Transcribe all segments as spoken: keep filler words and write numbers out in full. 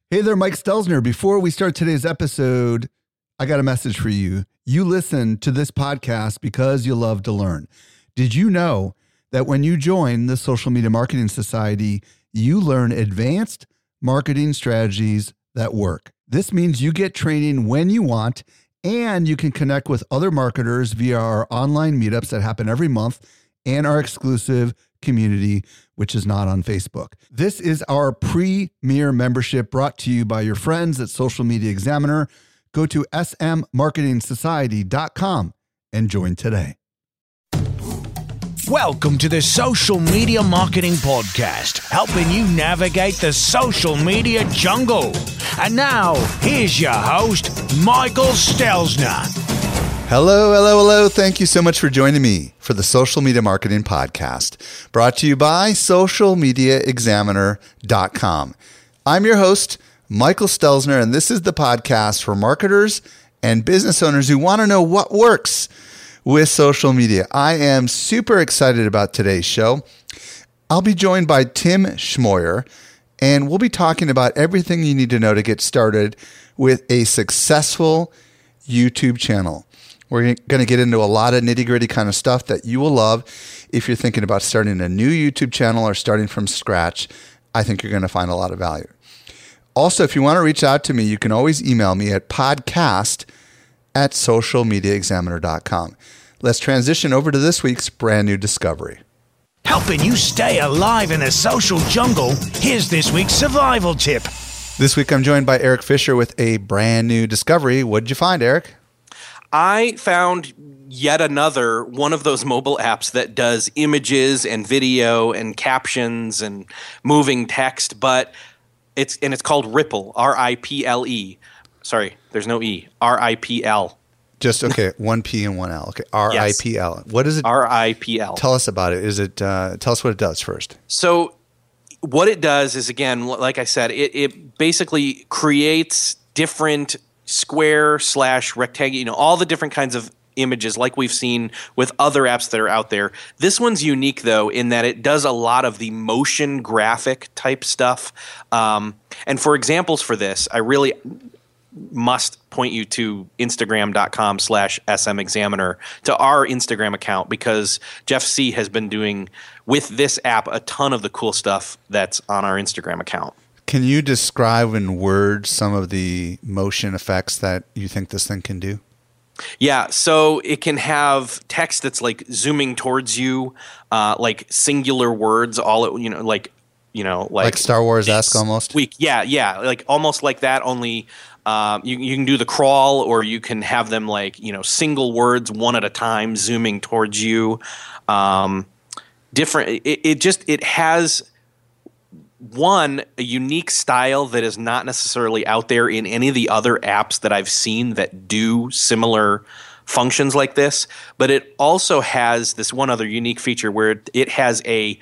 Hey there, Mike Stelzner. Before we start today's episode, I got a message for you. You listen to this podcast because you love to learn. Did you know that when you join the Social Media Marketing Society, you learn advanced marketing strategies that work? This means you get training when you want, and you can connect with other marketers via our online meetups that happen every month and our exclusive community, which is not on Facebook. This is our premier membership brought to you by your friends at Social Media Examiner. Go to s m marketing society dot com and join today. Welcome to the Social Media Marketing Podcast, helping you navigate the social media jungle. And now, here's your host, Michael Stelzner. Hello, hello, hello. Thank you so much for joining me for the Social Media Marketing Podcast, brought to you by social media examiner dot com. I'm your host, Michael Stelzner, and this is the podcast for marketers and business owners who want to know what works with social media. I am super excited about today's show. I'll be joined by Tim Schmoyer, and we'll be talking about everything you need to know to get started with a successful YouTube channel. We're going to get into a lot of nitty-gritty kind of stuff that you will love. If you're thinking about starting a new YouTube channel or starting from scratch, I think you're going to find a lot of value. Also, if you want to reach out to me, you can always email me at podcast at social media examiner dot com. Let's transition over to this week's brand new discovery. Helping you stay alive in the social jungle, here's this week's survival tip. This week, I'm joined by Eric Fisher with a brand new discovery. What did you find, Eric? I found yet another one of those mobile apps that does images and video and captions and moving text, but it's and it's called Ripple, R I P L E. Sorry, there's no E. R I P L. Just, okay, one P and one L. Okay, R I P L. Yes. What is it? R I P L. Tell us about it. Is it? Uh, tell us what it does first. So what it does is, again, like I said, it, it basically creates different square slash rectangle, you know, all the different kinds of images like we've seen with other apps that are out there. This one's unique, though, in that it does a lot of the motion graphic type stuff. Um, and for examples for this, I really must point you to Instagram.com slash SM Examiner, to our Instagram account, because Jeff C. has been doing with this app a ton of the cool stuff that's on our Instagram account. Can you describe in words some of the motion effects that you think this thing can do? Yeah, so it can have text that's like zooming towards you, uh, like singular words, all you know, like you know, like, like Star Wars-esque almost. Week, yeah, yeah, like almost like that. Only um, you you can do the crawl, or you can have them like you know single words one at a time, zooming towards you. Um, different. It, it just it has. One, a unique style that is not necessarily out there in any of the other apps that I've seen that do similar functions like this. But it also has this one other unique feature where it has a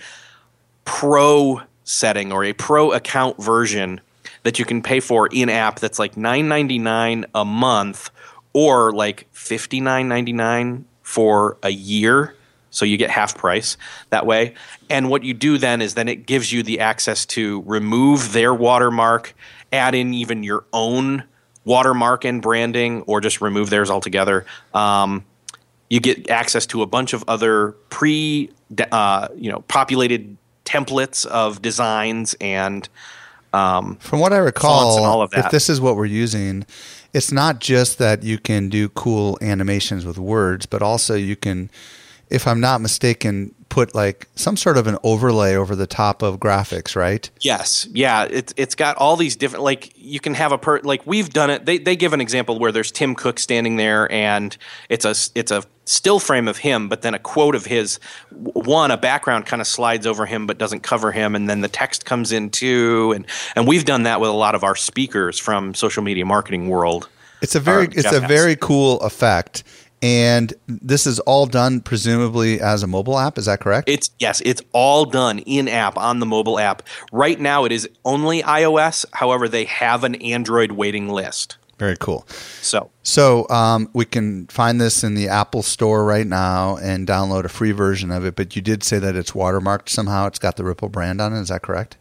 pro setting or a pro account version that you can pay for in-app that's like nine ninety-nine a month or like fifty-nine ninety-nine for a year. So you get half price that way. And what you do then is then it gives you the access to remove their watermark, add in even your own watermark and branding, or just remove theirs altogether. Um, you get access to a bunch of other pre, uh, you know, populated templates of designs and um, from what I recall, and all of that. If this is what we're using, it's not just that you can do cool animations with words, but also you can, if I'm not mistaken, put like some sort of an overlay over the top of graphics, right? Yes. Yeah. It's it's got all these different, like you can have a per, like we've done it. They they give an example where there's Tim Cook standing there and it's a, it's a still frame of him, but then a quote of his, one, a background kind of slides over him, but doesn't cover him. And then the text comes in too. And, and we've done that with a lot of our speakers from Social Media Marketing World. It's a very, it's a very cool effect. And this is all done presumably as a mobile app. Is that correct? It's yes, it's all done in app on the mobile app. Right now it is only iOS. However, they have an Android waiting list. Very cool. So, so um, we can find this in the Apple Store right now and download a free version of it. But you did say that it's watermarked somehow. It's got the Ripple brand on it. Is that correct?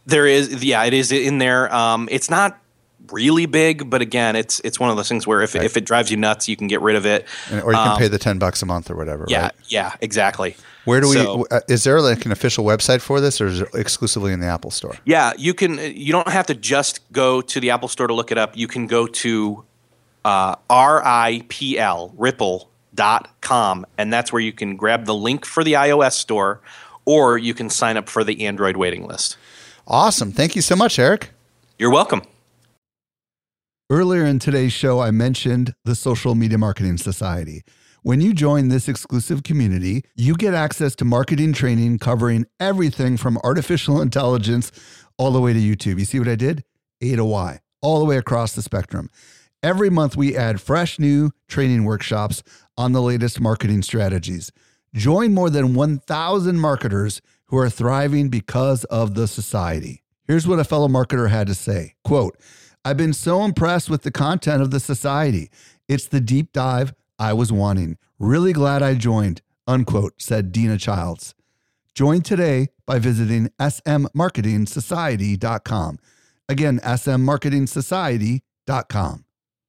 There is, yeah, it is in there. Um, it's not really big, but again, it's it's one of those things where if, right. if it drives you nuts, you can get rid of it. And, or you can um, pay the ten bucks a month or whatever, yeah, right? Yeah, exactly. Where do so, we, uh, is there like an official website for this, or is it exclusively in the Apple Store? Yeah, you can, you don't have to just go to the Apple Store to look it up. You can go to uh, R I P L, Ripple dot com, and that's where you can grab the link for the iOS store, or you can sign up for the Android waiting list. Awesome. Thank you so much, Eric. You're welcome. Earlier in today's show, I mentioned the Social Media Marketing Society. When you join this exclusive community, you get access to marketing training covering everything from artificial intelligence all the way to YouTube. You see what I did? A to Y, all the way across the spectrum. Every month, we add fresh new training workshops on the latest marketing strategies. Join more than one thousand marketers who are thriving because of the society. Here's what a fellow marketer had to say. Quote, "I've been so impressed with the content of the society. It's the deep dive I was wanting. Really glad I joined," unquote, said Dina Childs. Join today by visiting s m marketing society dot com. Again, s m marketing society dot com.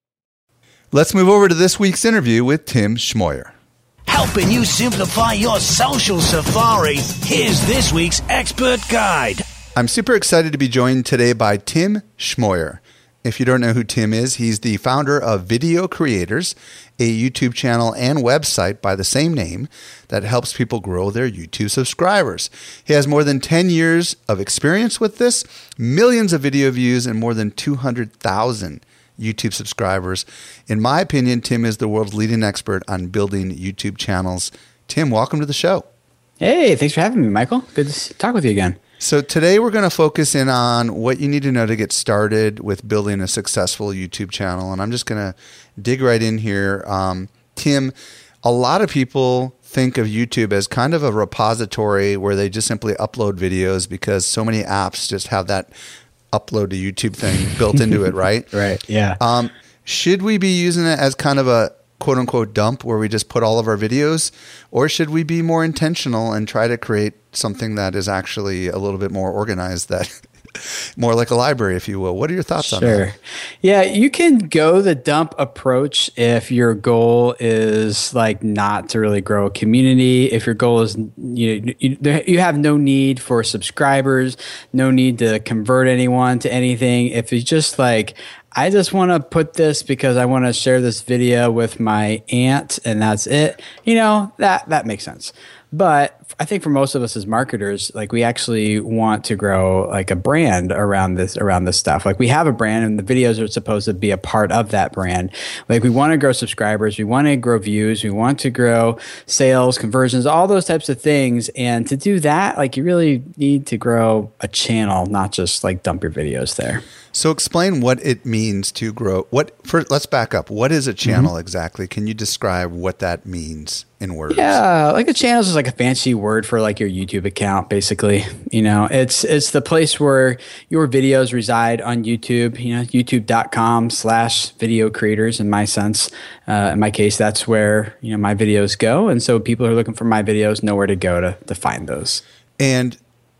Let's move over to this week's interview with Tim Schmoyer. Helping you simplify your social safari, here's this week's expert guide. I'm super excited to be joined today by Tim Schmoyer. If you don't know who Tim is, he's the founder of Video Creators, a YouTube channel and website by the same name that helps people grow their YouTube subscribers. He has more than ten years of experience with this, millions of video views, and more than two hundred thousand YouTube subscribers. In my opinion, Tim is the world's leading expert on building YouTube channels. Tim, welcome to the show. Hey, thanks for having me, Michael. Good to talk with you again. So today we're going to focus in on what you need to know to get started with building a successful YouTube channel. And I'm just going to dig right in here. Um, Tim, a lot of people think of YouTube as kind of a repository where they just simply upload videos because so many apps just have that upload to YouTube thing built into it, right? Right, yeah. Um, should we be using it as kind of a quote unquote dump where we just put all of our videos, or should we be more intentional and try to create something that is actually a little bit more organized, that more like a library, if you will? What are your thoughts sure. on that? Yeah, you can go the dump approach if your goal is like not to really grow a community. If your goal is you you, you have no need for subscribers, no need to convert anyone to anything. If it's just like, I just want to put this because I want to share this video with my aunt and that's it, you know, that that makes sense. But I think for most of us as marketers, like we actually want to grow like a brand around this around this stuff. Like we have a brand and the videos are supposed to be a part of that brand. Like we want to grow subscribers, we want to grow views, we want to grow sales, conversions, all those types of things. And to do that, like you really need to grow a channel, not just like dump your videos there. So explain what it means to grow. What first, let's back up. What is a channel mm-hmm. exactly? Can you describe what that means in words? Yeah, like a channel is like a fancy word for like your YouTube account, basically. You know, it's it's the place where your videos reside on YouTube. You know, youtube.com slash video creators. In my sense, uh, in my case, that's where you know my videos go, and so people who are looking for my videos know where to go to to find those. And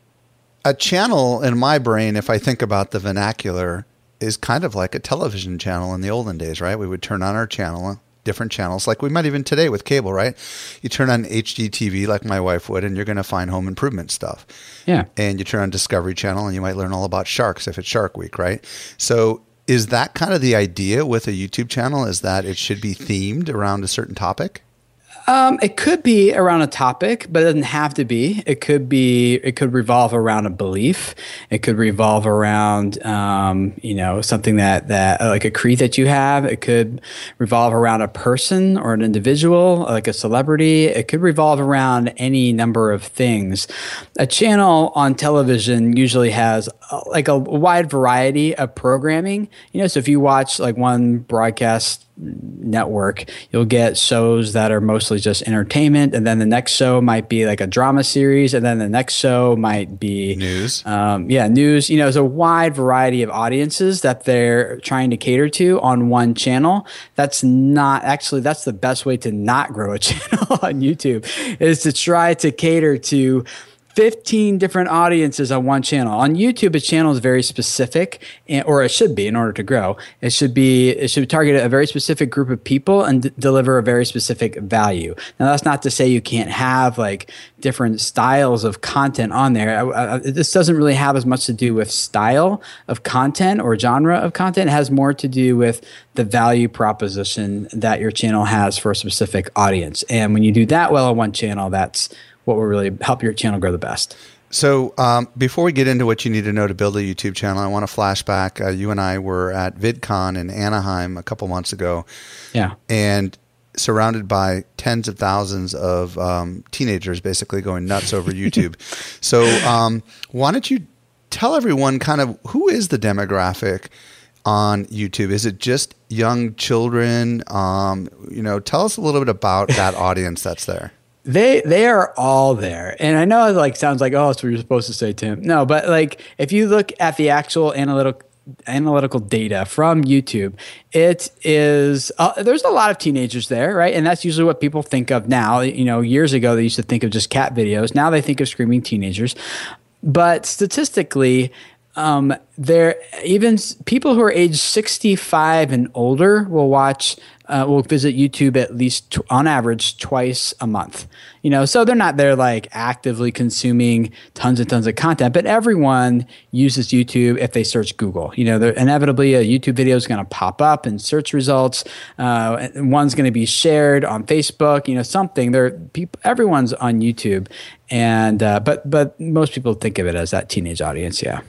a channel in my brain, if I think about the vernacular, is kind of like a television channel in the olden days, right? We would turn on our channel, different channels, like we might even today with cable, right? You turn on H D T V like my wife would, and you're going to find home improvement stuff. Yeah. And you turn on Discovery Channel, and you might learn all about sharks if it's Shark Week, right? So is that kind of the idea with a YouTube channel, is that it should be themed around a certain topic? Um, it could be around a topic, but it doesn't have to be. It could be. It could revolve around a belief. It could revolve around, um, you know, something that that like a creed that you have. It could revolve around a person or an individual, like a celebrity. It could revolve around any number of things. A channel on television usually has uh, like a wide variety of programming. You know, so if you watch like one broadcast network, you'll get shows that are mostly just entertainment, and then the next show might be like a drama series, and then the next show might be news. Um, yeah, news. You know, there's a wide variety of audiences that they're trying to cater to on one channel. That's not actually that's the best way to not grow a channel on YouTube, is to try to cater to fifteen different audiences on one channel. On YouTube, a channel is very specific, and, or it should be in order to grow. It should be it should target a very specific group of people and d- deliver a very specific value. Now, that's not to say you can't have like different styles of content on there. I, I, this doesn't really have as much to do with style of content or genre of content. It has more to do with the value proposition that your channel has for a specific audience. And when you do that well on one channel, that's what will really help your channel grow the best. So um, before we get into what you need to know to build a YouTube channel, I want to flash back. Uh, you and I were at VidCon in Anaheim a couple months ago. Yeah. And surrounded by tens of thousands of um, teenagers basically going nuts over YouTube. So um, why don't you tell everyone kind of who is the demographic on YouTube? Is it just young children? Um, you know, tell us a little bit about that audience that's there. They they are all there. And I know it like sounds like, oh, that's what you're supposed to say, Tim. No, but like if you look at the actual analytical analytical data from YouTube, it is uh, there's a lot of teenagers there, right? And that's usually what people think of now. You know, years ago they used to think of just cat videos. Now they think of screaming teenagers. But statistically, um, there even s- people who are age sixty-five and older will watch uh, will visit YouTube at least t- on average twice a month. You know, so they're not there like actively consuming tons and tons of content, but everyone uses YouTube if they search Google. You know, inevitably a YouTube video is going to pop up in search results. Uh, one's going to be shared on Facebook. You know, something. There, people, everyone's on YouTube, and uh, but but most people think of it as that teenage audience. Yeah.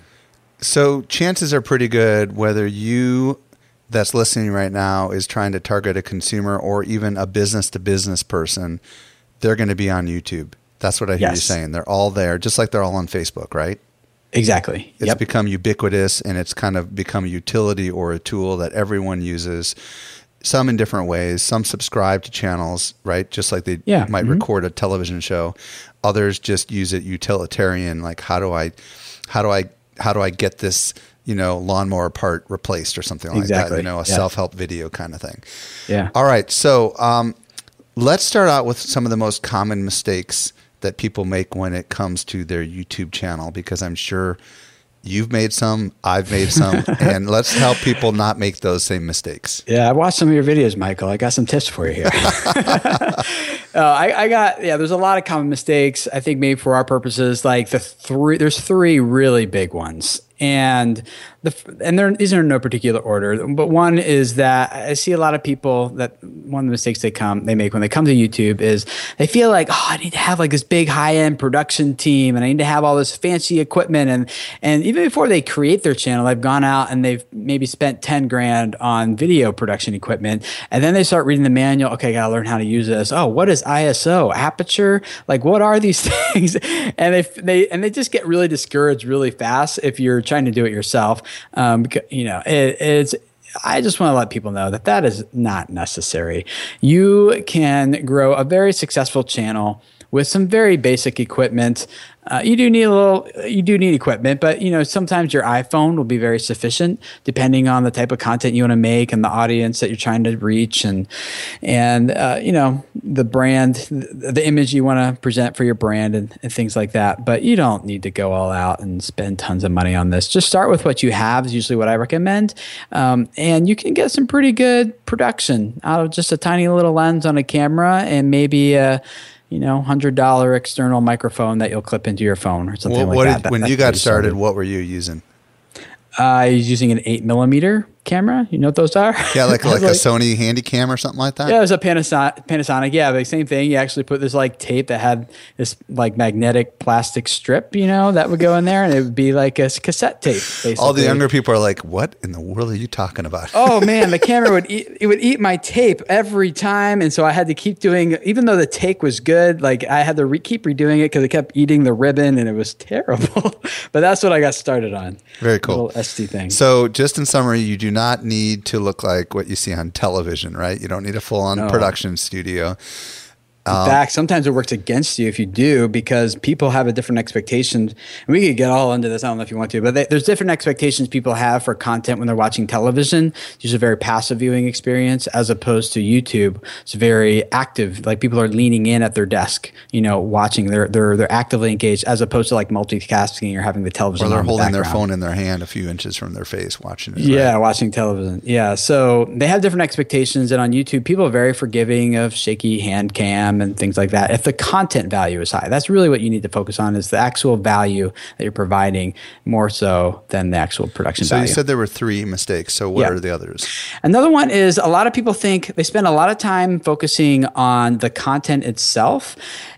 So chances are pretty good whether you that's listening right now is trying to target a consumer or even a business-to-business person, they're going to be on YouTube. That's what I hear yes. you saying. They're all there, just like they're all on Facebook, right? Exactly. It's yep. become ubiquitous, and it's kind of become a utility or a tool that everyone uses, some in different ways. Some subscribe to channels, right? Just like they yeah. might mm-hmm. record a television show. Others just use it utilitarian, like how do I, how do I, how do I get this, you know, lawnmower part replaced or something like exactly. that, you know, a yeah. self-help video kind of thing. Yeah. All right. So um, let's start out with some of the most common mistakes that people make when it comes to their YouTube channel, because I'm sure you've made some, I've made some, and let's help people not make those same mistakes. Yeah, I watched some of your videos, Michael. I got some tips for you here. uh, I, I got, yeah, there's a lot of common mistakes, I think maybe for our purposes, like the three, there's three really big ones. And the and they're, these are in no particular order, but one is that I see a lot of people that one of the mistakes they come they make when they come to YouTube is they feel like, oh, I need to have like this big high end production team, and I need to have all this fancy equipment, and and even before they create their channel, they've gone out and they've maybe spent ten grand on video production equipment, and then they start reading the manual. Okay, I gotta learn how to use this. Oh, what is I S O, aperture? Like, what are these things? And they they and they just get really discouraged really fast if you're trying to do it yourself. Um, you know, it, it's, I just want to let people know that that is not necessary. You can grow a very successful channel with some very basic equipment. Uh, you do need a little, you do need equipment, but you know, sometimes your iPhone will be very sufficient depending on the type of content you want to make and the audience that you're trying to reach, and, and, uh, you know, the brand, the, the image you want to present for your brand, and, and things like that. But you don't need to go all out and spend tons of money on this. Just start with what you have is usually what I recommend. Um, and you can get some pretty good production out of just a tiny little lens on a camera and maybe a, you know, one hundred dollars external microphone that you'll clip into your phone or something well, like what that. Did, that when you got started, started, what were you using? Uh, I was using an eight millimeter camera. You know what those are? Yeah, like like, like a Sony Handycam or something like that? Yeah, it was a Panasonic. Panasonic. Yeah, the same thing. You actually put this like tape that had this like magnetic plastic strip, you know, that would go in there, and it would be like a cassette tape, basically. All the younger people are like, what in the world are you talking about? Oh, man, the camera would eat, it would eat my tape every time, and so I had to keep doing, even though the take was good, like I had to re- keep redoing it because it kept eating the ribbon, and it was terrible. But that's what I got started on. Very cool. Little S D thing. So just in summary, you do not need to look like what you see on television, right? You don't need a full-on no. production studio. In fact, sometimes it works against you if you do, because people have a different expectation. And we could get all into this. I don't know if you want to, but they, there's different expectations people have for content when they're watching television. It's a very passive viewing experience, as opposed to YouTube. It's very active. Like people are leaning in at their desk, you know, watching. They're they're they're actively engaged, as opposed to like multitasking or having the television. Or they're on holding the their phone in their hand a few inches from their face, watching it. Yeah, right? watching television. Yeah, so they have different expectations, and on YouTube, people are very forgiving of shaky hand cam and things like that. If the content value is high, that's really what you need to focus on, is the actual value that you're providing, more so than the actual production so value. You said there were three mistakes. So what Yeah. are the others? Another one is, a lot of people think they spend a lot of time focusing on the content itself,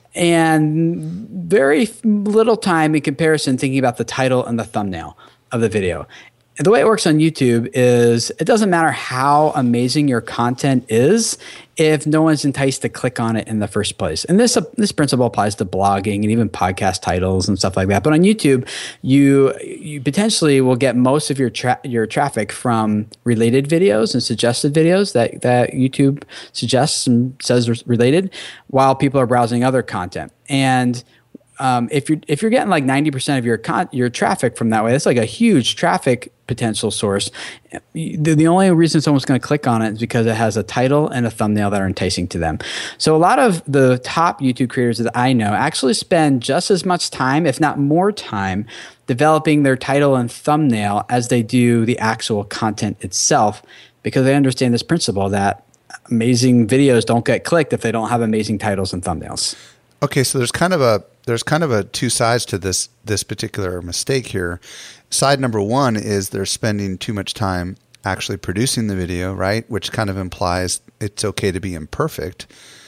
and very little time in comparison thinking about the title and the thumbnail of the video. The way it works on YouTube is, it doesn't matter how amazing your content is if no one's enticed to click on it in the first place. And this uh, this principle applies to blogging and even podcast titles and stuff like that. But on YouTube, you you potentially will get most of your tra- your traffic from related videos and suggested videos that, that YouTube suggests and says are related, while people are browsing other content. And Um, if you're if you're getting like ninety percent of your con- your traffic from that way, that's like a huge traffic potential source. The, the only reason someone's going to click on it is because it has a title and a thumbnail that are enticing to them. So a lot of the top YouTube creators that I know actually spend just as much time, if not more time, developing their title and thumbnail as they do the actual content itself, because they understand this principle that amazing videos don't get clicked if they don't have amazing titles and thumbnails. Okay, so there's kind of a there's kind of a two sides to this this particular mistake here. Side number one is they're spending too much time actually producing the video, right? Which kind of implies it's okay to be imperfect.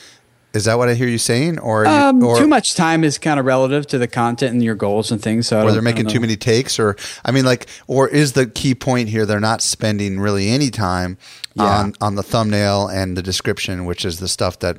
Is that what I hear you saying? Or, um, you, or too much time is kind of relative to the content and your goals and things. So I or don't- they're I making don't too know. many takes, or I mean, like, or is the key point here they're not spending really any time Yeah. on on the thumbnail and the description, which is the stuff that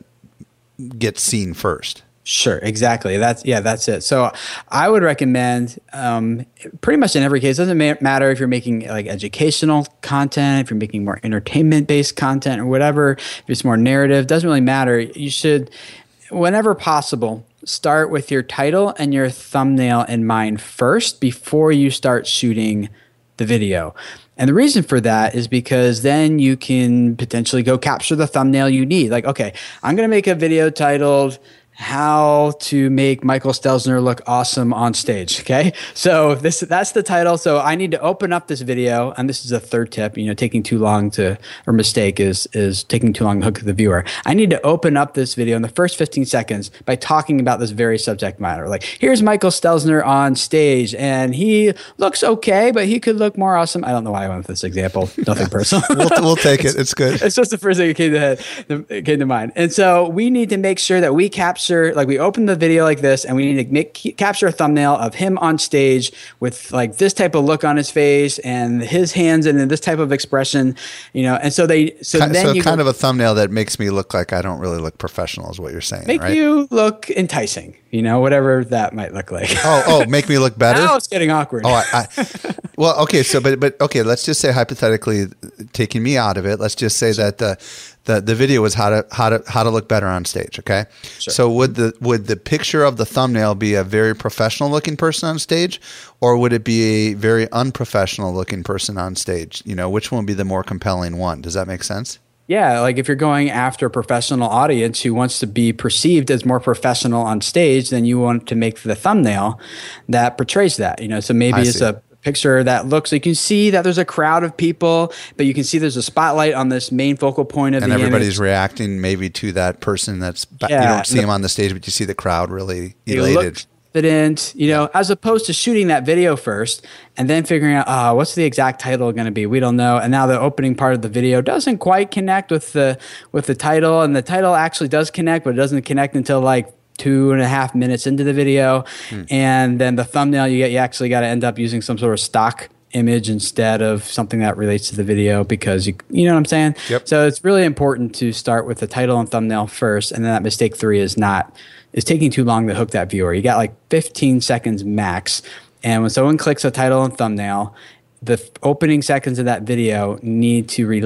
gets seen first? Sure, exactly. That's yeah, that's it. So I would recommend, um, pretty much in every case, it doesn't ma- matter if you're making like educational content, if you're making more entertainment based content or whatever, if it's more narrative, doesn't really matter. You should, whenever possible, start with your title and your thumbnail in mind first before you start shooting the video. And the reason for that is because then you can potentially go capture the thumbnail you need. Like, okay, I'm going to make a video titled "How to Make Michael Stelzner Look Awesome on Stage." Okay, so this that's the title. So I need to open up this video, and this is a third tip. You know, taking too long to or mistake is is taking too long to hook the viewer. I need to open up this video in the first fifteen seconds by talking about this very subject matter. Like, here's Michael Stelzner on stage, and he looks okay, but he could look more awesome. I don't know why I went with this example. Nothing personal. We'll, we'll take it. It's good. It's just the first thing that came to head, that came to mind. And so we need to make sure that we capture, like we open the video like this, and we need to make capture a thumbnail of him on stage with like this type of look on his face and his hands and this type of expression, you know. And so they, so Ki- then so you kind go, of a thumbnail that makes me look like I don't really look professional is what you're saying, make right? you look enticing, you know, whatever that might look like. oh, oh, make me look better. Now it's getting awkward. Oh, I, I, well, okay. So, but, but okay. Let's just say hypothetically, taking me out of it. Let's just say that the, the, the video was how to how to how to look better on stage. Okay. Sure. So would the would the picture of the thumbnail be a very professional looking person on stage, or would it be a very unprofessional looking person on stage? You know, which one would be the more compelling one? Does that make sense? Yeah, like if you're going after a professional audience who wants to be perceived as more professional on stage, then you want to make the thumbnail that portrays that. You know, so maybe I it's see. a picture that looks, you can see that there's a crowd of people, but you can see there's a spotlight on this main focal point of And the everybody's image. reacting maybe to that person that's ba- you Yeah, don't see the- him on the stage, but you see the crowd really They elated. look confident, you know, as opposed to shooting that video first and then figuring out, ah, what's the exact title going to be? We don't know. And now the opening part of the video doesn't quite connect with the with the title, and the title actually does connect, but it doesn't connect until like two and a half minutes into the video. Hmm. And then the thumbnail, you get you actually got to end up using some sort of stock image instead of something that relates to the video, because you you know what I'm saying? Yep. So it's really important to start with the title and thumbnail first, and then that mistake three is not is taking too long to hook that viewer. You got like fifteen seconds max, and when someone clicks a title and thumbnail, the f- opening seconds of that video need to relate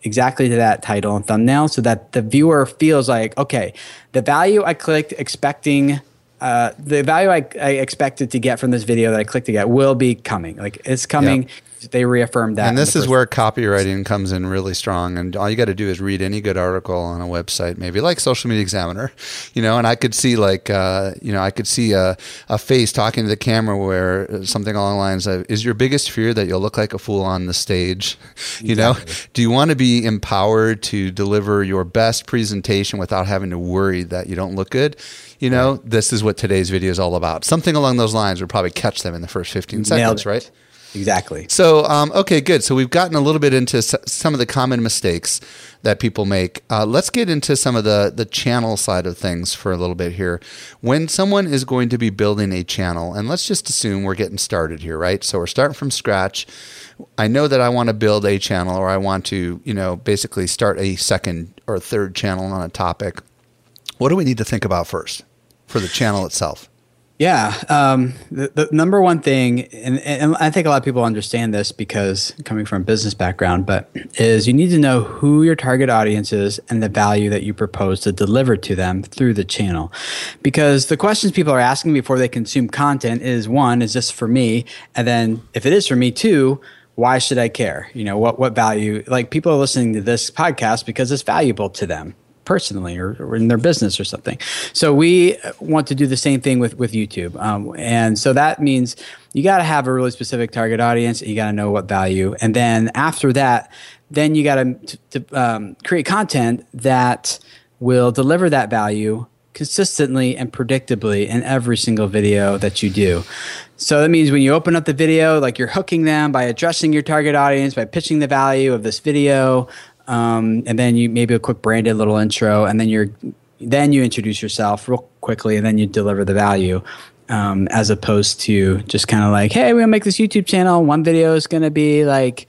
exactly to that title and thumbnail so that the viewer feels like, okay, the value I clicked expecting, uh, the value I, I expected to get from this video that I clicked to get will be coming. Like it's coming. Yep. They reaffirmed that. And this is where copywriting comes in really strong. And all you got to do is read any good article on a website, maybe like Social Media Examiner, you know, and I could see like, uh, you know, I could see a, a face talking to the camera where something along the lines of, is your biggest fear that you'll look like a fool on the stage? You exactly. know, do you want to be empowered to deliver your best presentation without having to worry that you don't look good? You know, right. This is what today's video is all about. Something along those lines would probably catch them in the first fifteen seconds, right? Exactly. So, um, okay, good. So we've gotten a little bit into s- some of the common mistakes that people make. Uh, let's get into some of the, the channel side of things for a little bit here. When someone is going to be building a channel, and let's just assume we're getting started here, right? So we're starting from scratch. I know that I want to build a channel, or I want to, you know, basically start a second or third channel on a topic. What do we need to think about first for the channel itself? Yeah. Um, the, the number one thing, and, and I think a lot of people understand this because coming from a business background, but is you need to know who your target audience is and the value that you propose to deliver to them through the channel. Because the questions people are asking before they consume content is, one, is this for me? And then if it is for me, two, why should I care? You know, what, what value? Like people are listening to this podcast because it's valuable to them personally or, or in their business or something. So we want to do the same thing with, with YouTube. Um, and so that means you got to have a really specific target audience. You got to know what value. And then after that, then you got to, to um, create content that will deliver that value consistently and predictably in every single video that you do. So that means when you open up the video, like you're hooking them by addressing your target audience, by pitching the value of this video, Um, and then you maybe a quick branded little intro, and then you're then you introduce yourself real quickly, and then you deliver the value, um, as opposed to just kind of like, hey, we're gonna make this YouTube channel. One video is gonna be like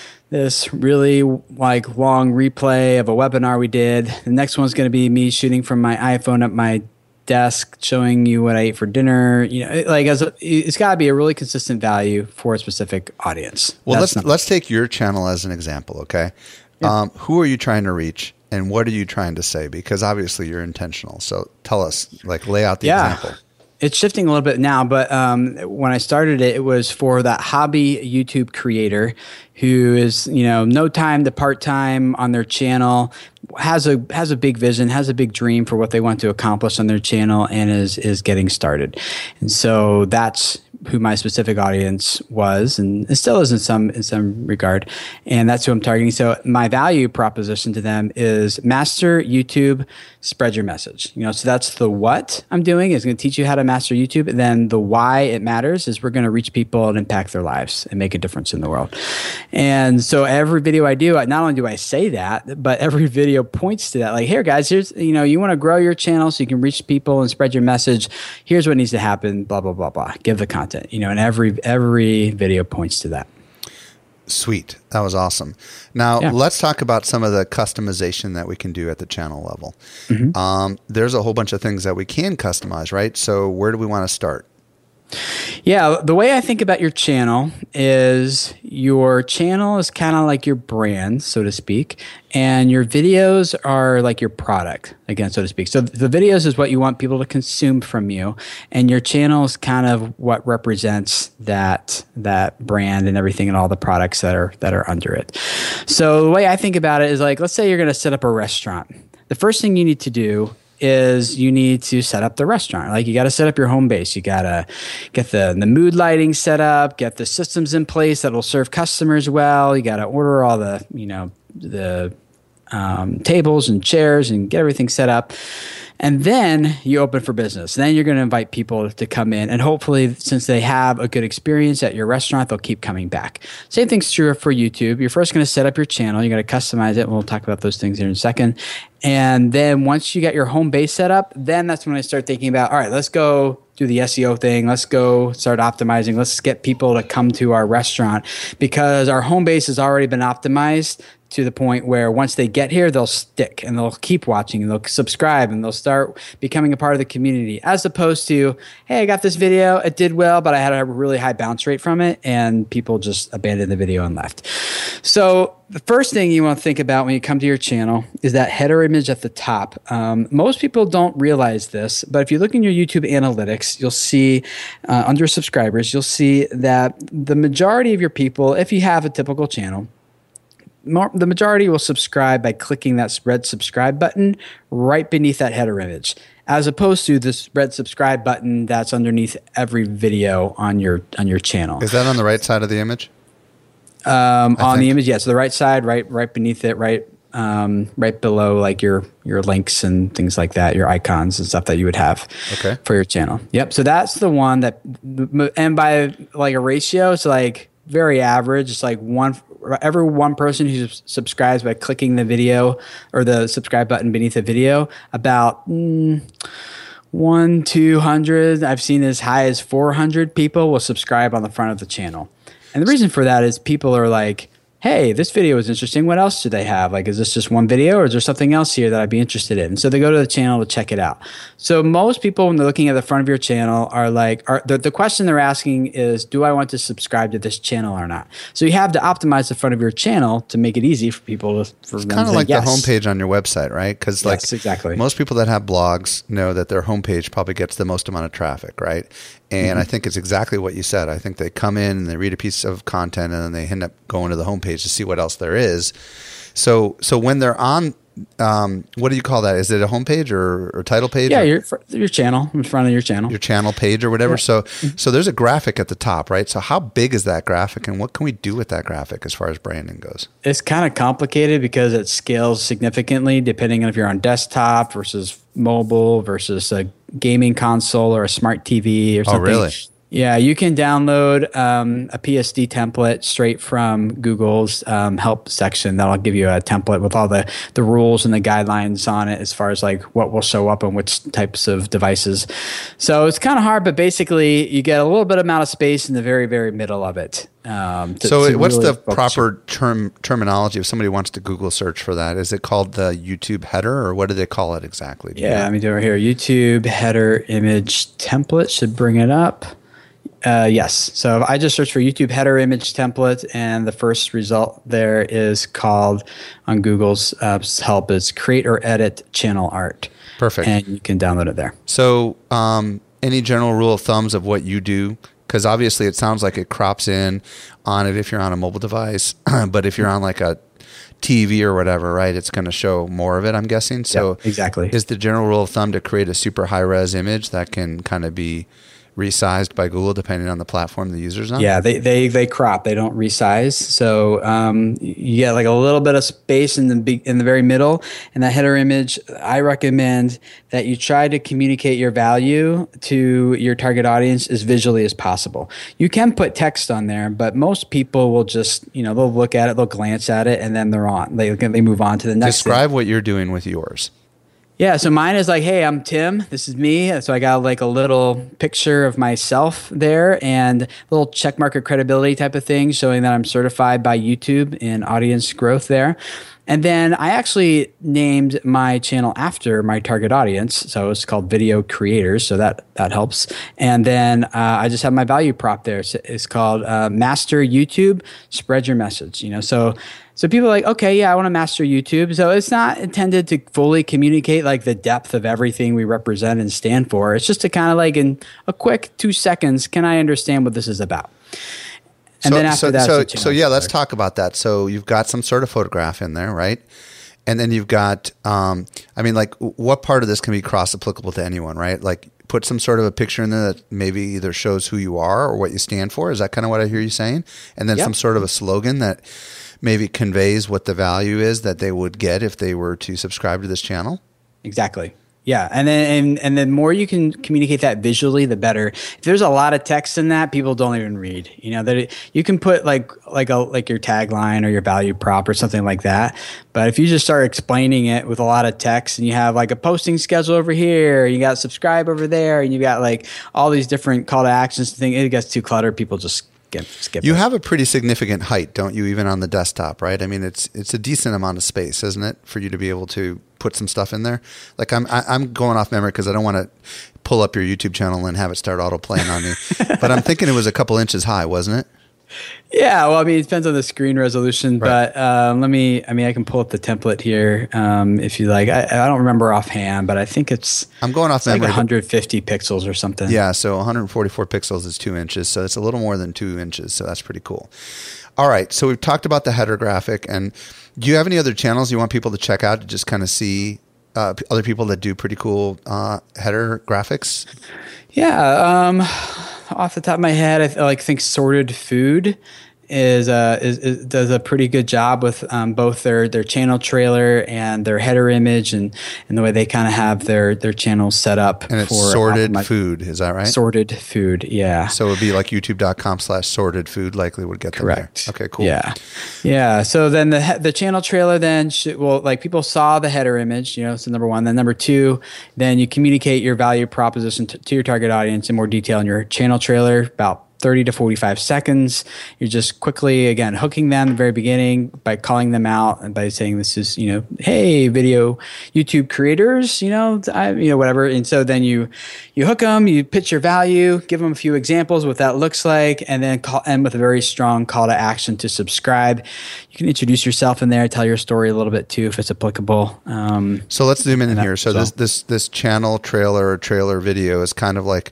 this really like long replay of a webinar we did. The next one's gonna be me shooting from my iPhone at my desk, showing you what I ate for dinner. You know, like as a, it's got to be a really consistent value for a specific audience. Well, That's let's let's take your channel as an example, okay? Yeah. Um, who are you trying to reach, and what are you trying to say? Because obviously you're intentional. So tell us, like, lay out the yeah. example. It's shifting a little bit now, but um, when I started it, it was for that hobby YouTube creator who is, you know, no time to part time on their channel, has a has a big vision, has a big dream for what they want to accomplish on their channel, and is is getting started. And so that's who my specific audience was, and it still is in some in some regard, and that's who I'm targeting. So my value proposition to them is master YouTube, spread your message. You know, so that's the what I'm doing is going to teach you how to master YouTube, and then the why it matters is we're going to reach people and impact their lives and make a difference in the world. And so every video I do, not only do I say that, but every video points to that. Like, here, guys, here's, you know, you want to grow your channel so you can reach people and spread your message. Here's what needs to happen, blah, blah, blah, blah. Give the content, you know, and every every video points to that. Sweet. That was awesome. Now, yeah. let's talk about some of the customization that we can do at the channel level. Mm-hmm. Um, there's a whole bunch of things that we can customize, right? So where do we want to start? Yeah, the way I think about your channel is your channel is kind of like your brand, so to speak, and your videos are like your product, again, so to speak. So the videos is what you want people to consume from you, and your channel is kind of what represents that that brand and everything and all the products that are that are under it. So the way I think about it is like, let's say you're going to set up a restaurant. The first thing you need to do is you need to set up the restaurant. Like, you got to set up your home base. You got to get the, the mood lighting set up, get the systems in place that will serve customers well. You got to order all the, you know, the um, tables and chairs and get everything set up. And then you open for business. Then you're going to invite people to come in. And hopefully, since they have a good experience at your restaurant, they'll keep coming back. Same thing's true for YouTube. You're first going to set up your channel. You're going to customize it. We'll talk about those things here in a second. And then once you got your home base set up, then that's when I start thinking about, all right, let's go do the S E O thing. Let's go start optimizing. Let's get people to come to our restaurant, because our home base has already been optimized to the point where once they get here, they'll stick and they'll keep watching and they'll subscribe and they'll start becoming a part of the community, as opposed to, hey, I got this video, it did well, but I had a really high bounce rate from it and people just abandoned the video and left. So the first thing you want to think about when you come to your channel is that header image at the top. Um, most people don't realize this, but if you look in your YouTube analytics, you'll see uh, under subscribers, you'll see that the majority of your people, if you have a typical channel, more, the majority will subscribe by clicking that red subscribe button right beneath that header image, as opposed to this red subscribe button that's underneath every video on your on your channel. Is that on the right side of the image? Um, on think. the image, yeah. So the right side, right, right beneath it, right, um, right below, like your your links and things like that, your icons and stuff that you would have Okay. for your channel. Yep. So that's the one that, and by like a ratio, it's like very average. It's like one every one person who subscribes by clicking the video or the subscribe button beneath the video. About mm, one, two hundred. I've seen as high as four hundred people will subscribe on the front of the channel. And the reason for that is people are like, hey, this video is interesting. What else do they have? Like, is this just one video or is there something else here that I'd be interested in? So they go to the channel to check it out. So most people, when they're looking at the front of your channel, are like, are the, the question they're asking is, do I want to subscribe to this channel or not? So you have to optimize the front of your channel to make it easy for people to, for It's them kind to of like yes. the homepage on your website, right? Because like Yes, exactly. most people that have blogs know that their homepage probably gets the most amount of traffic, right? And mm-hmm. I think it's exactly what you said. I think they come in and they read a piece of content and then they end up going to the homepage to see what else there is. So so when they're on, um, what do you call that? Is it a homepage or, or title page? Yeah, or your your channel, in front of your channel. Your channel page or whatever. Yeah. So so there's a graphic at the top, right? So how big is that graphic and what can we do with that graphic as far as branding goes? It's kind of complicated because it scales significantly depending on if you're on desktop versus mobile versus a gaming console or a smart T V or something. Oh, really? Yeah, you can download um, a P S D template straight from Google's um, help section. That'll give you a template with all the, the rules and the guidelines on it as far as like what will show up on which types of devices. So it's kind of hard, but basically you get a little bit amount of space in the very, very middle of it. Um, to, so to what's really the focus proper term terminology if somebody wants to Google search for that? Is it called the YouTube header or what do they call it exactly? Do you Yeah, know? let me do it here. YouTube header image template should bring it up. Uh, yes. So I just searched for YouTube header image template, and the first result there is called on Google's uh, help is create or edit channel art. Perfect. And you can download it there. So um, any general rule of thumbs of what you do? Because obviously it sounds like it crops in on it if you're on a mobile device, but if you're on like a T V or whatever, right, it's going to show more of it, I'm guessing. So Yep, exactly. Is the general rule of thumb to create a super high res image that can kind of be resized by Google depending on the platform the user's on? Yeah, they, they they crop. They don't resize. So um, you get like a little bit of space in the big, in the very middle. And that header image, I recommend that you try to communicate your value to your target audience as visually as possible. You can put text on there, but most people will just, you know, they'll look at it, they'll glance at it, and then they're on. They they move on to the next thing. Describe what you're doing with yours. Yeah, so mine is like, hey, I'm Tim. This is me. So I got like a little picture of myself there and a little check mark of credibility type of thing showing that I'm certified by YouTube in audience growth there. And then I actually named my channel after my target audience. So it's called Video Creators. So that, that helps. And then uh, I just have my value prop there. So it's called uh, Master YouTube, Spread Your Message. You know, so so people are like, okay, yeah, I want to master YouTube. So it's not intended to fully communicate like the depth of everything we represent and stand for. It's just to kind of like in a quick two seconds, can I understand what this is about? And so, then after so, that, so, the so yeah, let's talk about that. So you've got some sort of photograph in there, right? And then you've got, um, I mean, like what part of this can be cross applicable to anyone, right? Like put some sort of a picture in there that maybe either shows who you are or what you stand for. Is that kind of what I hear you saying? And then Yep. some sort of a slogan that maybe conveys what the value is that they would get if they were to subscribe to this channel? Exactly. Yeah, and then and, and the more you can communicate that visually, the better. If there's a lot of text in that, people don't even read. You know, that you can put like like a like your tagline or your value prop or something like that. But if you just start explaining it with a lot of text, and you have like a posting schedule over here, you got subscribe over there, and you got like all these different call to actions thing, it gets too cluttered. People just skip skip. You it. have a pretty significant height, don't you? Even on the desktop, right? I mean, it's it's a decent amount of space, isn't it, for you to be able to put some stuff in there? Like I'm I, I'm going off memory because I don't want to pull up your YouTube channel and have it start auto playing on me. But I'm thinking it was a couple inches high, wasn't it? Yeah, well, I mean, it depends on the screen resolution, Right. but um, let me, I mean, I can pull up the template here um, if you like. I, I don't remember offhand, but I think it's, I'm going off it's like memory. one hundred fifty pixels or something. Yeah, so one hundred forty-four pixels is two inches, so it's a little more than two inches, so that's pretty cool. All right, so we've talked about the header graphic, and do you have any other channels you want people to check out to just kind of see uh, other people that do pretty cool uh, header graphics? Yeah, um, off the top of my head, I th- like think Sorted Food is, uh, is, is does a pretty good job with um, both their, their channel trailer and their header image, and, and the way they kind of have their their channels set up. And it's for Sorted optimi- Food, is that right? Sorted Food, yeah. So it would be like youtube.com slash sorted food likely would get them Correct. there. Okay, cool. Yeah, yeah. So then the he- the channel trailer then should, well, like people saw the header image, you know. So number one, then number two, then you communicate your value proposition t- to your target audience in more detail in your channel trailer, about thirty to forty-five seconds. You're just quickly, again, hooking them at the very beginning by calling them out and by saying this is, you know, hey, video YouTube creators, you know, I, you know, whatever. And so then you you hook them, you pitch your value, give them a few examples what that looks like, and then call, end with a very strong call to action to subscribe. You can introduce yourself in there, tell your story a little bit too if it's applicable. Um, So let's zoom in, in here. So so- this this this channel trailer or trailer video is kind of like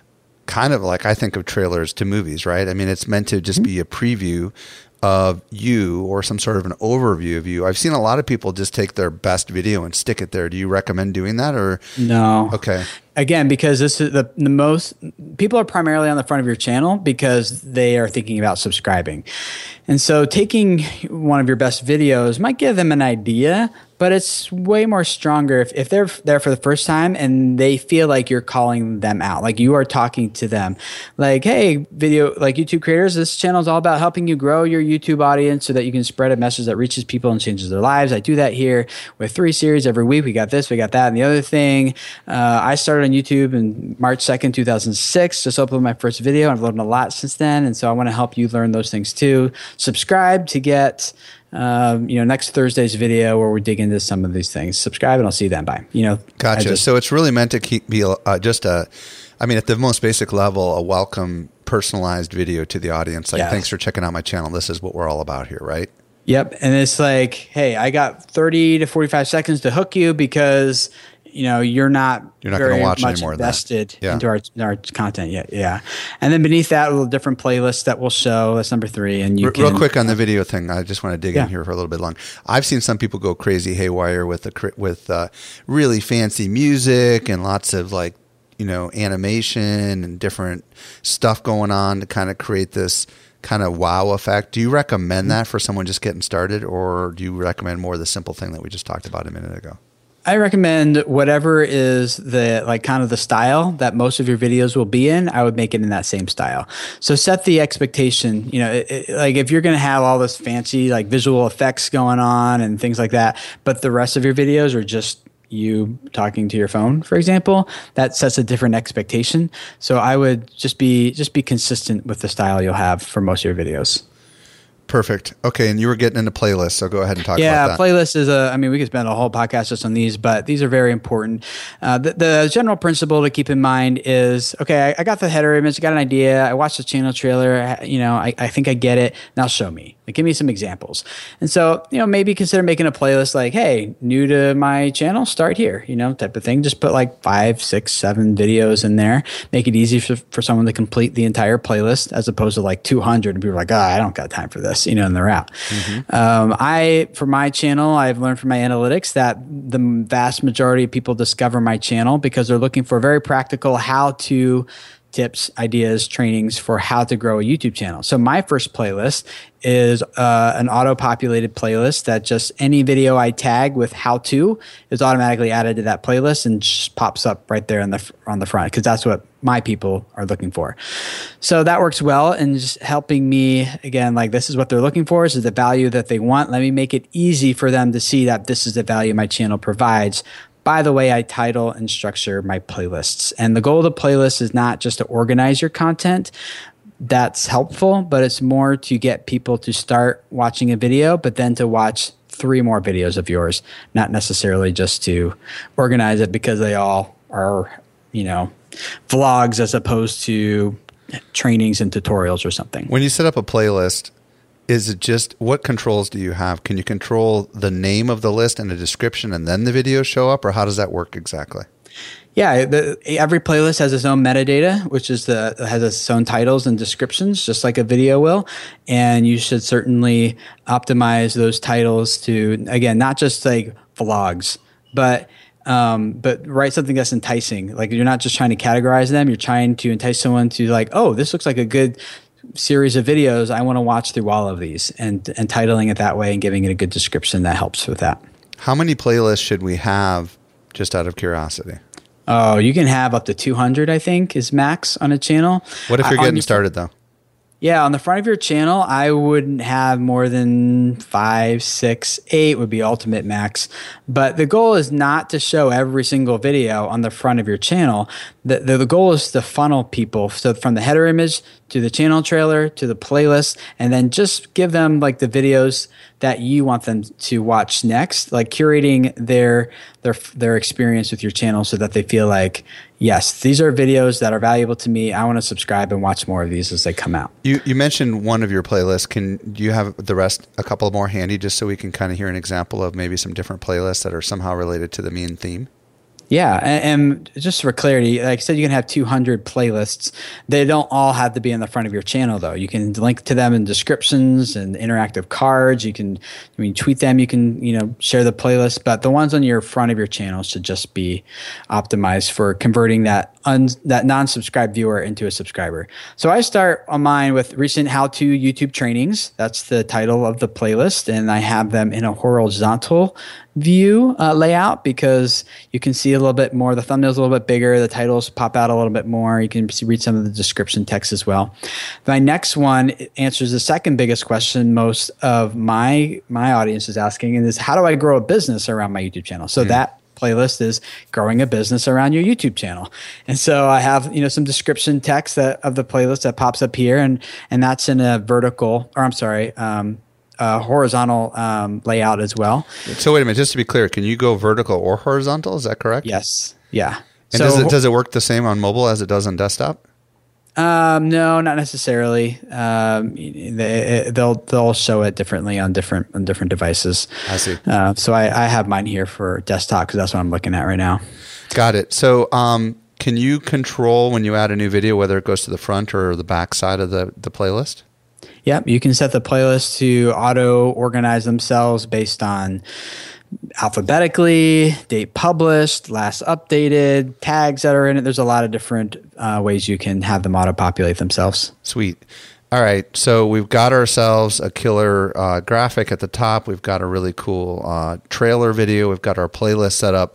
kind of like I think of trailers to movies, right? I mean, it's meant to just be a preview of you or some sort of an overview of you. I've seen a lot of people just take their best video and stick it there. Do you recommend doing that or? no. Okay. Again, because this is the, the most people are primarily on the front of your channel because they are thinking about subscribing. And so taking one of your best videos might give them an idea, but it's way more stronger if, if they're there for the first time and they feel like you're calling them out, like you are talking to them. Like, hey, video, like YouTube creators, this channel is all about helping you grow your YouTube audience so that you can spread a message that reaches people and changes their lives. I do that here with three series every week. We got this, we got that, and the other thing. Uh, I started on YouTube in March second, two thousand six, just uploaded my first video. I've learned a lot since then, and so I want to help you learn those things too. Subscribe to get um, you know, next Thursday's video where we dig into some of these things. Subscribe and I'll see you then. Bye. You know, Gotcha. just- so it's really meant to keep be uh, just a, I mean, at the most basic level, a welcome, personalized video to the audience. Like, Yes. thanks for checking out my channel. This is what we're all about here, right? Yep. And it's like, hey, I got thirty to forty-five seconds to hook you because, you know, you're not, You're not very gonna watch any much more of that. invested Yeah. into our, our content yet. Yeah. And then beneath that, a little different playlist that will show. That's number three. And you R- can, Real quick on the video thing, I just want to dig Yeah. in here for a little bit long. I've seen some people go crazy haywire with the cr- with uh, really fancy music and lots of like, you know, animation and different stuff going on to kind of create this kind of wow effect. Do you recommend that for someone just getting started, or do you recommend more the simple thing that we just talked about a minute ago? I recommend whatever is the like kind of the style that most of your videos will be in. I would make it in that same style. So set the expectation. You know, it, it, like if you're going to have all this fancy like visual effects going on and things like that, but the rest of your videos are just you talking to your phone, for example, that sets a different expectation. So I would just be just be consistent with the style you'll have for most of your videos. Perfect. Okay, and you were getting into playlists, so go ahead and talk Yeah, about that. playlist is a, I mean, we could spend a whole podcast just on these, but these are very important. Uh, the, the general principle to keep in mind is, okay, I, I got the header image, I got an idea, I watched the channel trailer, I, you know, I, I think I get it. Now show me. Like, give me some examples. And so, you know, maybe consider making a playlist like, hey, new to my channel, start here, you know, type of thing. Just put like five, six, seven videos in there. Make it easy for, for someone to complete the entire playlist as opposed to like two hundred and people are like, oh, I don't got time for this, you know, and they're out. Mm-hmm. Um, I, for my channel, I've learned from my analytics that the vast majority of people discover my channel because they're looking for very practical how to tips, ideas, trainings for how to grow a YouTube channel. So my first playlist is uh, an auto-populated playlist that just any video I tag with how to is automatically added to that playlist and just pops up right there on the on the front because that's what my people are looking for. So that works well and just helping me, again, like this is what they're looking for. This is the value that they want. Let me make it easy for them to see that this is the value my channel provides by the way I title and structure my playlists. And the goal of the playlist is not just to organize your content. That's helpful, but it's more to get people to start watching a video, but then to watch three more videos of yours, not necessarily just to organize it because they all are, you know, vlogs as opposed to trainings and tutorials or something. When you set up a playlist, is it just, what controls do you have? Can you control the name of the list and a description and then the videos show up, or how does that work exactly? Yeah, the, every playlist has its own metadata, which is the has its own titles and descriptions, just like a video will. And you should certainly optimize those titles to, again, not just like vlogs, but um, but write something that's enticing. Like you're not just trying to categorize them; you're trying to entice someone to like, oh, this looks like a good series of videos. I want to watch through all of these, and and titling it that way and giving it a good description that helps with that. How many playlists should we have? Just out of curiosity. Oh, you can have up to two hundred, I think, is max on a channel. What if you're uh, getting your, started, though? Yeah, on the front of your channel, I wouldn't have more than five, six, eight would be ultimate max. But the goal is not to show every single video on the front of your channel. The, the, the goal is to funnel people. So from the header image to the channel trailer to the playlist, and then just give them like the videos that you want them to watch next, like curating their their their experience with your channel so that they feel like, yes, these are videos that are valuable to me. I want to subscribe and watch more of these as they come out. You you mentioned one of your playlists. Can do you have the rest, a couple more handy, just so we can kind of hear an example of maybe some different playlists that are somehow related to the main theme? Yeah, and, and just for clarity, like I said, you can have two hundred playlists. They don't all have to be in the front of your channel, though. You can link to them in descriptions and interactive cards. You can, I mean, tweet them. You can, you know, share the playlist. But the ones on your front of your channel should just be optimized for converting that un, that non-subscribed viewer into a subscriber. So I start on mine with recent how-to YouTube trainings. That's the title of the playlist, and I have them in a horizontal view uh, layout because you can see a little bit more. The thumbnail's a little bit bigger. The titles pop out a little bit more. You can see, read some of the description text as well. My next one answers the second biggest question most of my my audience is asking, and is how do I grow a business around my YouTube channel? So mm-hmm. that playlist is growing a business around your YouTube channel. And so I have, you know, some description text that, of the playlist that pops up here, and and that's in a vertical, or I'm sorry, um, Uh, horizontal um, layout as well. So wait a minute, just to be clear, can you go vertical or horizontal? Is that correct? Yes. Yeah. And so, does it does it work the same on mobile as it does on desktop? Um, no, not necessarily. Um, they, they'll they'll show it differently on different on different devices. I see. Uh, so I, I have mine here for desktop because that's what I'm looking at right now. Got it. So um, can you control when you add a new video whether it goes to the front or the back side of the, the playlist? Yep, you can set the playlist to auto-organize themselves based on alphabetically, date published, last updated, tags that are in it. There's a lot of different uh, ways you can have them auto-populate themselves. Sweet. All right, so we've got ourselves a killer uh, graphic at the top. We've got a really cool uh, trailer video. We've got our playlist set up,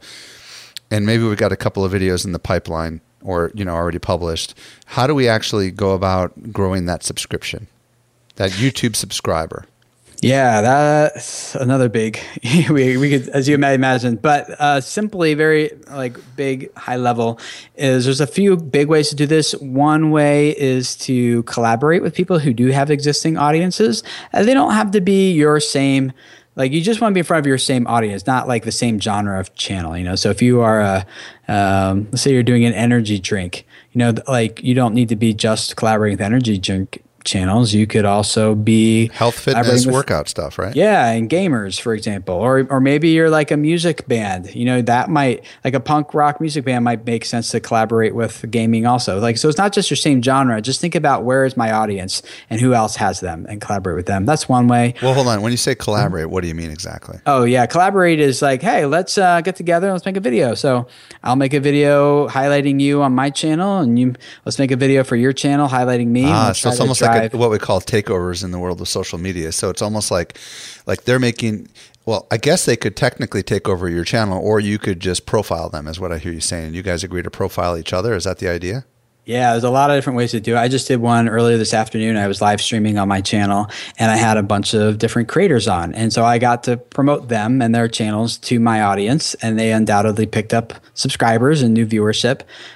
and maybe we've got a couple of videos in the pipeline or, you know, already published. How do we actually go about growing that subscription? That YouTube subscriber. Yeah, that's another big, we, we could, as you may imagine, but uh, simply very like big, high level is there's a few big ways to do this. One way is to collaborate with people who do have existing audiences. And they don't have to be your same, like you just want to be in front of your same audience, not like the same genre of channel, you know? So if you are a, um, let's say you're doing an energy drink, you know, like you don't need to be just collaborating with energy drink channels. You could also be health, fitness, with, workout stuff, right? Yeah, and gamers, for example, or or maybe you're like a music band. You know, that might like a punk rock music band might make sense to collaborate with gaming also. Like, so it's not just your same genre. Just think about where is my audience and who else has them, and collaborate with them. That's one way. Well, hold on. When you say collaborate, what do you mean exactly? Oh yeah, collaborate is like, hey, let's uh, get together and let's make a video. So I'll make a video highlighting you on my channel, and you let's make a video for your channel highlighting me. Ah, so it's almost like a, what we call takeovers in the world of social media. So it's almost like like they're making, well, I guess they could technically take over your channel, or you could just profile them, is what I hear you saying. You guys agree to profile each other. Is that the idea? Yeah, there's a lot of different ways to do it. I just did one earlier this afternoon. I was live streaming on my channel, and I had a bunch of different creators on. And so I got to promote them and their channels to my audience, and they undoubtedly picked up subscribers and new viewership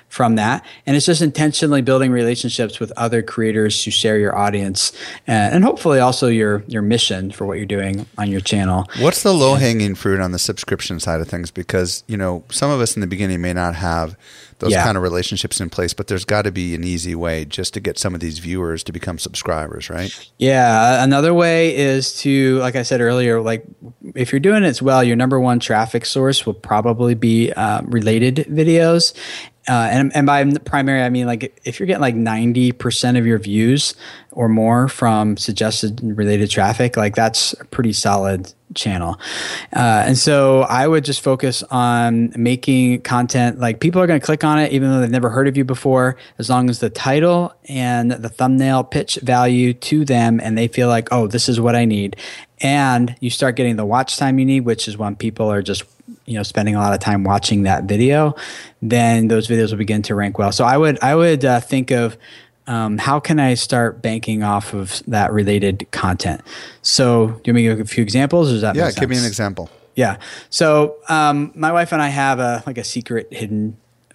from that. And it's just intentionally building relationships with other creators who share your audience uh, and hopefully also your your mission for what you're doing on your channel. What's the low-hanging fruit on the subscription side of things? Because, you know, some of us in the beginning may not have those Yeah. kind of relationships in place, but there's got to be an easy way just to get some of these viewers to become subscribers, right? Yeah, another way is to, like I said earlier, like if you're doing it well, your number one traffic source will probably be uh, related videos. Uh, and, and by primary, I mean like if you're getting like ninety percent of your views or more from suggested related traffic, like that's a pretty solid channel. Uh, and so I would just focus on making content like people are going to click on it even though they've never heard of you before, as long as the title and the thumbnail pitch value to them and they feel like, oh, this is what I need. And you start getting the watch time you need, which is when people are just, you know, spending a lot of time watching that video, then those videos will begin to rank well. So I would I would uh, think of um, how can I start banking off of that related content. So do you want me to give a few examples? Or does that Yeah, make give me an sense? example. Yeah. So um, my wife and I have a like a secret hidden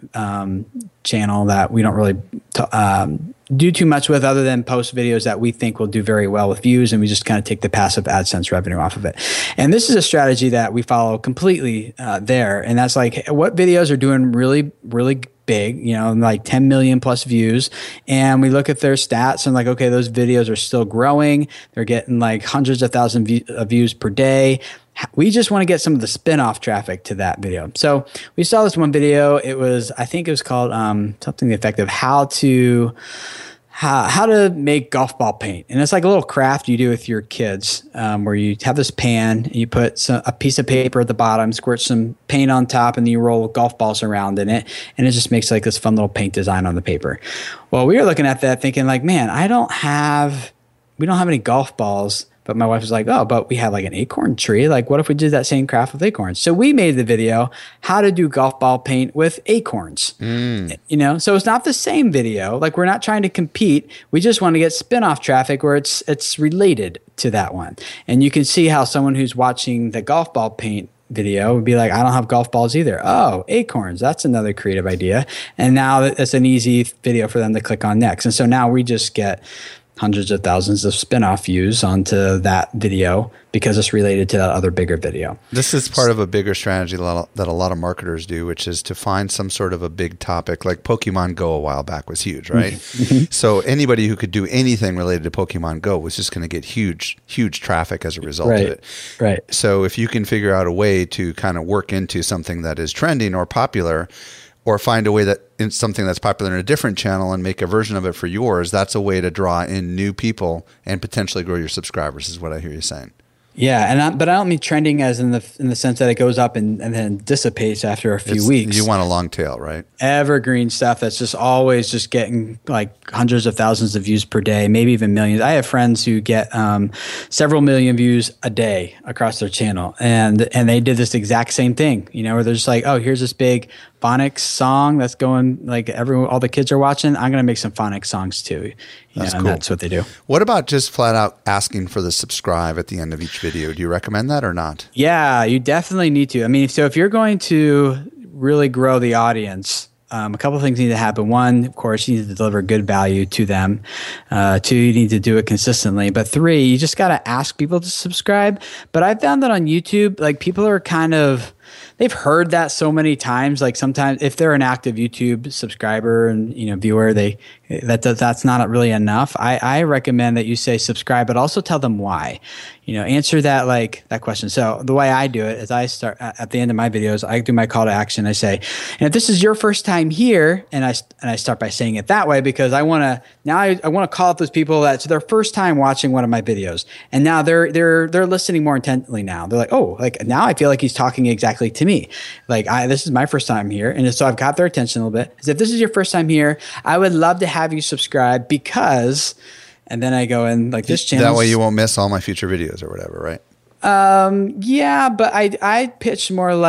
um, channel that we don't really t- um, do too much with, other than post videos that we think will do very well with views, and we just kind of take the passive AdSense revenue off of it. And this is a strategy that we follow completely uh, there, and that's like what videos are doing really, really big, you know, like ten million plus views. And we look at their stats and like, okay, those videos are still growing. They're getting like hundreds of thousands view- of views per day. We just want to get some of the spin-off traffic to that video. So we saw this one video. It was, I think it was called um, something effective, how to how, how to make golf ball paint. And it's like a little craft you do with your kids um, where you have this pan, and you put some, a piece of paper at the bottom, squirt some paint on top, and then you roll golf balls around in it. And it just makes like this fun little paint design on the paper. Well, we were looking at that thinking like, man, I don't have, we don't have any golf balls. But my wife was like, oh, but we have like an acorn tree. Like, what if we did that same craft with acorns? So we made the video, how to do golf ball paint with acorns. Mm. You know, so it's not the same video. Like, we're not trying to compete. We just want to get spin-off traffic where it's it's related to that one. And you can see how someone who's watching the golf ball paint video would be like, I don't have golf balls either. Oh, acorns. That's another creative idea. And now it's an easy video for them to click on next. And so now we just get hundreds of thousands of spin-off views onto that video because it's related to that other bigger video. This is part of a bigger strategy that a lot of marketers do, which is to find some sort of a big topic. Like Pokemon Go a while back was huge, right? So anybody who could do anything related to Pokemon Go was just going to get huge, huge traffic as a result right. of it. Right. So if you can figure out a way to kind of work into something that is trending or popular, or find a way that it's something that's popular in a different channel and make a version of it for yours, that's a way to draw in new people and potentially grow your subscribers, is what I hear you saying. Yeah, and I, but I don't mean trending as in the in the sense that it goes up and, and then dissipates after a few It's, weeks. You want a long tail, right? Evergreen stuff that's just always just getting like hundreds of thousands of views per day, maybe even millions. I have friends who get um, several million views a day across their channel, and and they did this exact same thing, you know, where they're just like, oh, here's this big phonics song that's going like everyone, all the kids are watching. I'm going to make some phonics songs too. You That's know, cool. And that's what they do. What about just flat out asking for the subscribe at the end of each video? Do you recommend that or not? Yeah, you definitely need to. I mean, so if you're going to really grow the audience, um, a couple of things need to happen. One, of course, you need to deliver good value to them. Uh, two, you need to do it consistently. But three, you just got to ask people to subscribe. But I found that on YouTube, like people are kind of, they've heard that so many times. Like sometimes if they're an active YouTube subscriber and, you know, viewer, they, that that's not really enough. I, I recommend that you say subscribe, but also tell them why. You know, answer that like that question. So the way I do it is I start at the end of my videos, I do my call to action. I say, and if this is your first time here, and I and I start by saying it that way because I want to now I, I want to call up those people that's their first time watching one of my videos, and now they're they're they're listening more intently now. They're like, oh, like now I feel like he's talking exactly to me. Like I this is my first time here, and so I've got their attention a little bit. As if this is your first time here, I would love to have you subscribe because. And then I go in like this channel. That way you won't miss all my future videos or whatever, right? Um, yeah, but I I pitch more like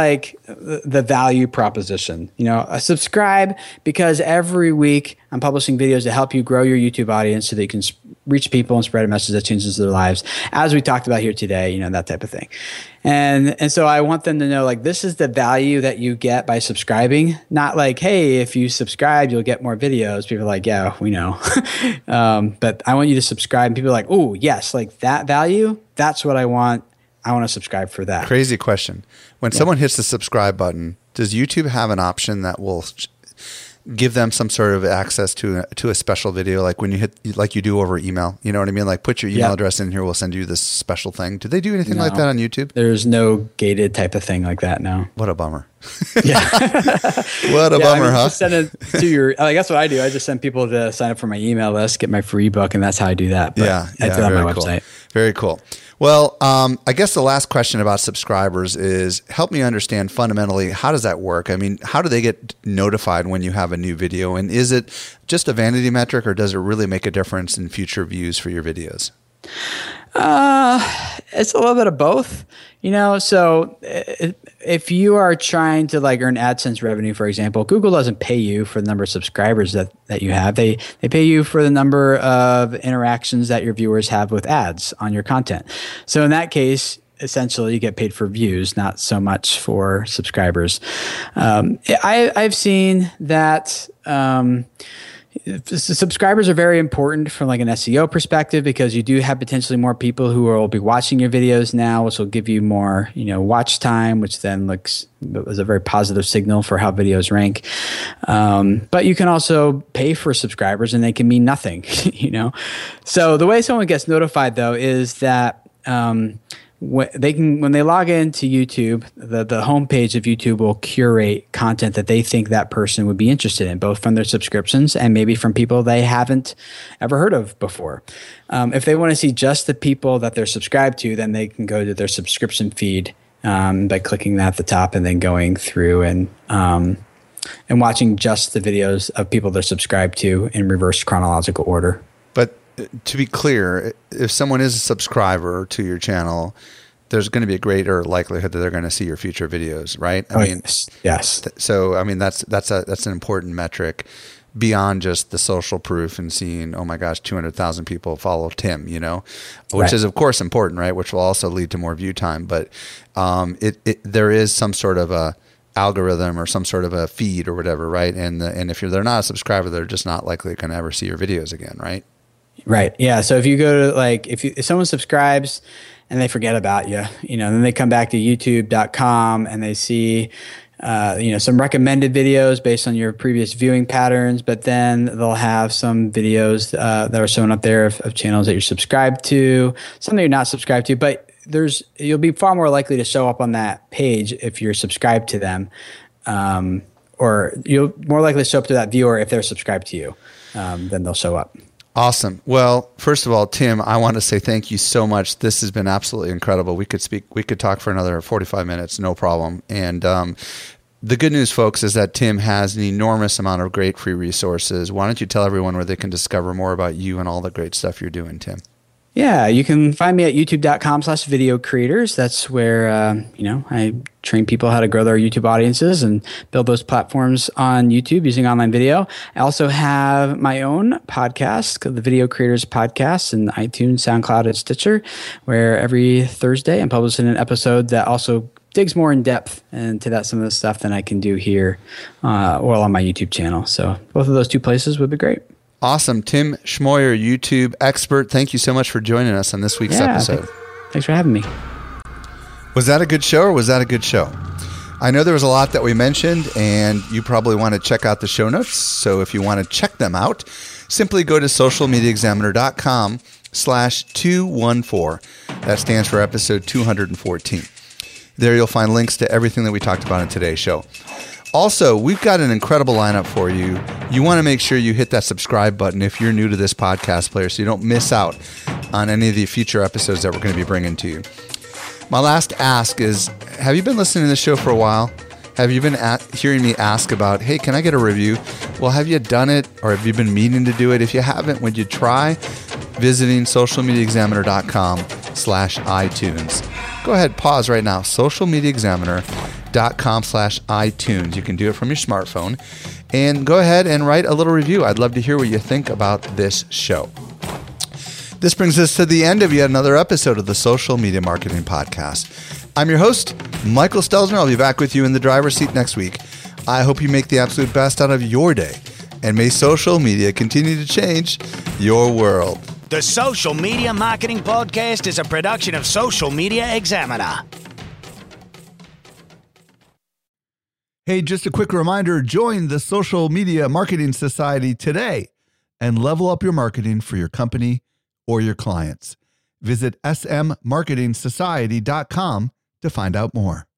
the, the value proposition. You know, uh, subscribe because every week I'm publishing videos to help you grow your YouTube audience so that you can sp- reach people and spread a message that changes their lives, as we talked about here today, you know, that type of thing. And and so I want them to know, like, this is the value that you get by subscribing, not like, hey, if you subscribe, you'll get more videos. People are like, yeah, we know. um, but I want you to subscribe. And people are like, oh, yes, like that value, that's what I want. I want to subscribe for that. Crazy question. When yeah. someone hits the subscribe button, does YouTube have an option that will give them some sort of access to a, to a special video, like when you hit, like you do over email? You know what I mean? Like, put your email yep. address in here, we'll send you this special thing. Do they do anything no. like that on YouTube? There's no gated type of thing like that. No. What a bummer. Yeah. What a yeah, bummer, I mean, huh? Just send it to your, like, that's what I do. I just send people to sign up for my email list, get my free book, and that's how I do that. But yeah. I yeah do that on my cool. website. Very cool. Well, um, I guess the last question about subscribers is, help me understand fundamentally, how does that work? I mean, how do they get notified when you have a new video? And is it just a vanity metric, or does it really make a difference in future views for your videos? Uh, it's a little bit of both, you know. So if you are trying to like earn AdSense revenue, for example, Google doesn't pay you for the number of subscribers that, that you have. They they pay you for the number of interactions that your viewers have with ads on your content. So in that case, essentially you get paid for views, not so much for subscribers. Um, I, I've seen that. Um, Subscribers are very important from like an S E O perspective, because you do have potentially more people who will be watching your videos now, which will give you more, you know, watch time, which then looks as a very positive signal for how videos rank. Um, but you can also pay for subscribers, and they can mean nothing, you know. So the way someone gets notified, though, is that um, when they can, when they log into YouTube, the, the homepage of YouTube will curate content that they think that person would be interested in, both from their subscriptions and maybe from people they haven't ever heard of before. Um, if they want to see just the people that they're subscribed to, then they can go to their subscription feed um, by clicking that at the top and then going through and um, and watching just the videos of people they're subscribed to in reverse chronological order. But to be clear, if someone is a subscriber to your channel, there's going to be a greater likelihood that they're going to see your future videos, right? I oh, mean, yes. yes. Th- so I mean, that's that's a that's an important metric beyond just the social proof and seeing, oh my gosh, two hundred thousand people follow Tim, you know, which right. is of course important, right? Which will also lead to more view time, but um, it, it there is some sort of a algorithm or some sort of a feed or whatever, right? And the, and if you're they're not a subscriber, they're just not likely going to ever see your videos again, right? Right. Yeah. So if you go to like, if, you, if someone subscribes and they forget about you, you know, then they come back to youtube dot com and they see, uh, you know, some recommended videos based on your previous viewing patterns, but then they'll have some videos uh, that are shown up there of, of channels that you're subscribed to, some that you're not subscribed to, but there's, you'll be far more likely to show up on that page if you're subscribed to them. Um, or you'll more likely to show up to that viewer if they're subscribed to you, um, then they'll show up. Awesome. Well, first of all, Tim, I want to say thank you so much. This has been absolutely incredible. We could speak, we could talk for another forty-five minutes, no problem. And um, the good news, folks, is that Tim has an enormous amount of great free resources. Why don't you tell everyone where they can discover more about you and all the great stuff you're doing, Tim? Yeah, you can find me at youtube dot com slash video creators. That's where, um, you know, I train people how to grow their YouTube audiences and build those platforms on YouTube using online video. I also have my own podcast called the Video Creators Podcast in iTunes, SoundCloud, and Stitcher, where every Thursday I'm publishing an episode that also digs more in depth into that some of the stuff than I can do here uh, or on my YouTube channel. So both of those two places would be great. Awesome. Tim Schmoyer, YouTube expert. Thank you so much for joining us on this week's yeah, episode. Thanks, thanks for having me. Was that a good show or was that a good show? I know there was a lot that we mentioned, and you probably want to check out the show notes. So if you want to check them out, simply go to social media examiner dot com slash two one four. That stands for episode two hundred fourteen. There you'll find links to everything that we talked about in today's show. Also, we've got an incredible lineup for you. You want to make sure you hit that subscribe button if you're new to this podcast player so you don't miss out on any of the future episodes that we're going to be bringing to you. My last ask is, have you been listening to this show for a while? Have you been at, hearing me ask about, hey, can I get a review? Well, have you done it, or have you been meaning to do it? If you haven't, would you try visiting social media examiner dot com slash iTunes? Go ahead, pause right now, social media examiner dot com slash iTunes. You can do it from your smartphone. And go ahead and write a little review. I'd love to hear what you think about this show. This brings us to the end of yet another episode of the Social Media Marketing Podcast. I'm your host, Michael Stelzner. I'll be back with you in the driver's seat next week. I hope you make the absolute best out of your day. And may social media continue to change your world. The Social Media Marketing Podcast is a production of Social Media Examiner. Hey, just a quick reminder, join the Social Media Marketing Society today and level up your marketing for your company or your clients. Visit s m marketing society dot com to find out more.